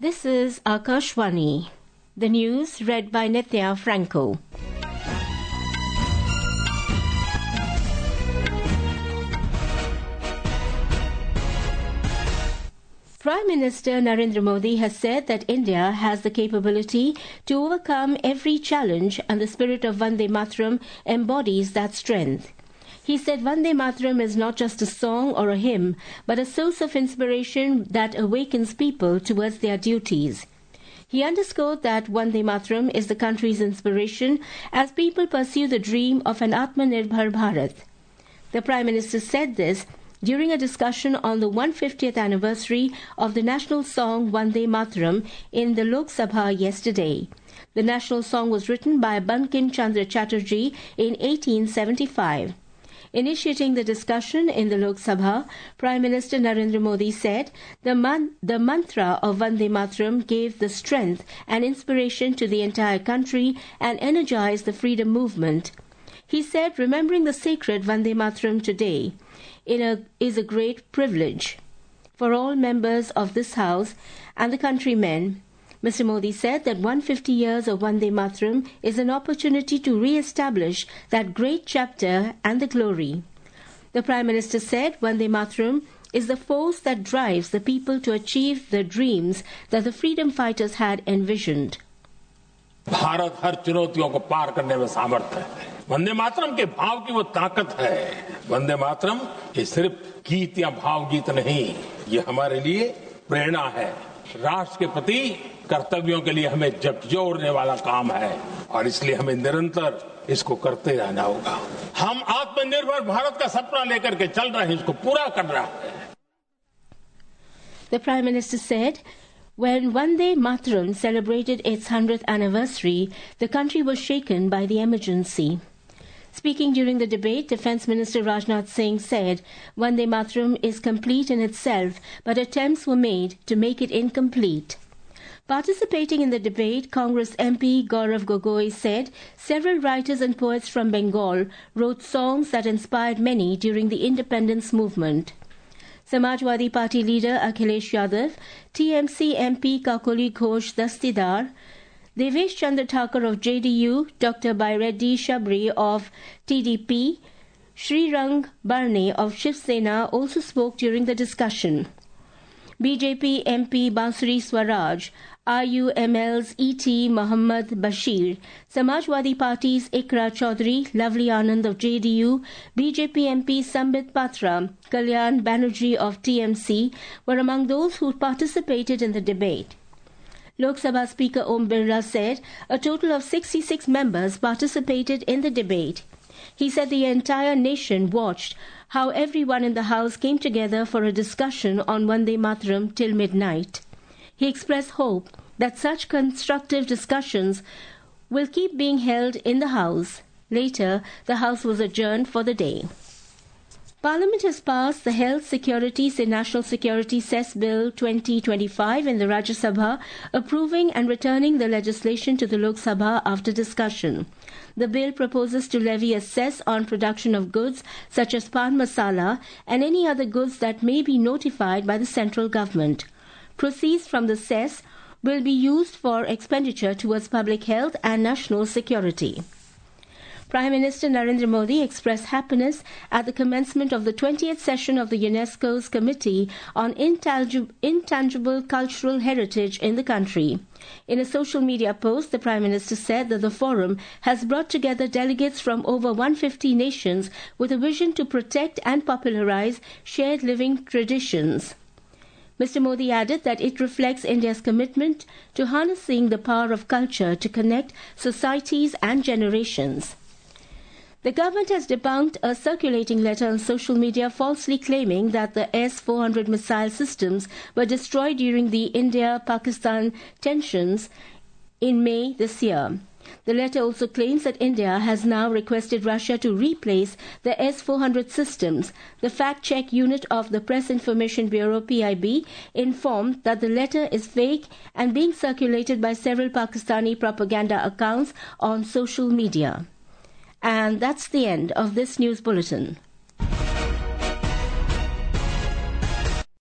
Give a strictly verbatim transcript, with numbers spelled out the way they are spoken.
This is Akashvani. The news read by Nithya Franco. Prime Minister Narendra Modi has said that India has the capability to overcome every challenge, and the spirit of Vande Mataram embodies that strength. He said Vande Mataram is not just a song or a hymn, but a source of inspiration that awakens people towards their duties. He underscored that Vande Mataram is the country's inspiration as people pursue the dream of an Atmanirbhar Bharat. The Prime Minister said this during a discussion on the one hundred fiftieth anniversary of the national song Vande Mataram in the Lok Sabha yesterday. The national song was written by Bankim Chandra Chatterjee in eighteen seventy-five. Initiating the discussion in the Lok Sabha, Prime Minister Narendra Modi said the, man- the mantra of Vande Mataram gave the strength and inspiration to the entire country and energized the freedom movement. He said remembering the sacred Vande Mataram today in a, is a great privilege for all members of this House and the countrymen. Mister Modi said that one hundred fifty years of Vande Mataram is an opportunity to re-establish that great chapter and the glory. The Prime Minister said Vande Mataram is the force that drives the people to achieve the dreams that the freedom fighters had envisioned. Bharat हर चुनौतियों को पार करने में सामर्थ्य है। वंदे मातरम के भाव की वो ताकत है। वंदे मातरम ये सिर्फ गीत या भाव गीत नहीं, ये हमारे लिए प्रेरणा है। राष्ट्र के प्रति कर्तव्यों के लिए हमें झकझोरने वाला काम है और इसलिए हमें निरंतर इसको करते रहना होगा। हम आत्मनिर्भर भारत का सपना लेकर के चल रहे हैं, इसको पूरा कर रहे हैं। The Prime Minister said, when Vande Mataram celebrated its one hundredth anniversary, the country was shaken by the emergency. Speaking during the debate, Defence Minister Rajnath Singh said Vande Mataram is complete in itself, but attempts were made to make it incomplete. Participating in the debate, Congress M P Gaurav Gogoi said several writers and poets from Bengal wrote songs that inspired many during the independence movement. Samajwadi Party leader Akhilesh Yadav, T M C M P Kakoli Ghosh Dastidar, Devesh Chandra Thakur of J D U, Doctor Baireddy Shabri of T D P, Srirang Barne of Shiv Sena also spoke during the discussion. B J P M P Bansuri Swaraj, R U M L's E T Mohammad Bashir, Samajwadi Party's Ikra Chaudhary, Lovely Anand of J D U, B J P M P Sambit Patra, Kalyan Banerjee of T M C were among those who participated in the debate. Lok Sabha Speaker Om Birla said a total of sixty-six members participated in the debate. He said the entire nation watched how everyone in the House came together for a discussion on Vande Mataram till midnight. He expressed hope that such constructive discussions will keep being held in the House. Later, the House was adjourned for the day. Parliament has passed the Health Security and National Security Cess Bill twenty twenty-five in the Rajya Sabha, approving and returning the legislation to the Lok Sabha after discussion. The bill proposes to levy a cess on production of goods such as pan masala and any other goods that may be notified by the central government. Proceeds from the cess will be used for expenditure towards public health and national security. Prime Minister Narendra Modi expressed happiness at the commencement of the twentieth session of the UNESCO's Committee on Intangible, Intangible Cultural Heritage in the country. In a social media post, the Prime Minister said that the forum has brought together delegates from over one hundred fifty nations with a vision to protect and popularize shared living traditions. Mister Modi added that it reflects India's commitment to harnessing the power of culture to connect societies and generations. The government has debunked a circulating letter on social media falsely claiming that the S four hundred missile systems were destroyed during the India-Pakistan tensions in May this year. The letter also claims that India has now requested Russia to replace the S four hundred systems. The fact-check unit of the Press Information Bureau P I B informed that the letter is fake and being circulated by several Pakistani propaganda accounts on social media. And that's the end of this news bulletin.